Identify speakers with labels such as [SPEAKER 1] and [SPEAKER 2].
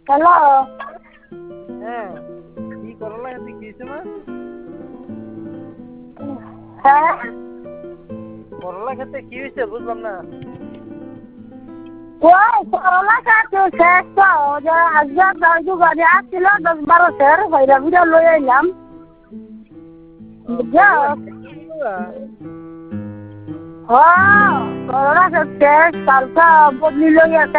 [SPEAKER 1] Hello.
[SPEAKER 2] হ্যাঁ, কি করলা এতে কি মা?
[SPEAKER 1] হ্যাঁ,
[SPEAKER 2] করলা খেতে কি হয়েছে বুঝলাম না।
[SPEAKER 1] ওই করলা গাছ শেষ তো, যে আজকে দশু গাড়ি আসছিল 10-12 সের বাইরে ভিড়ে লই আইলাম। বুঝছো?
[SPEAKER 2] করলা খেতে
[SPEAKER 1] হ্যাঁ, করলা শেষ কালকে বদলি লই আছে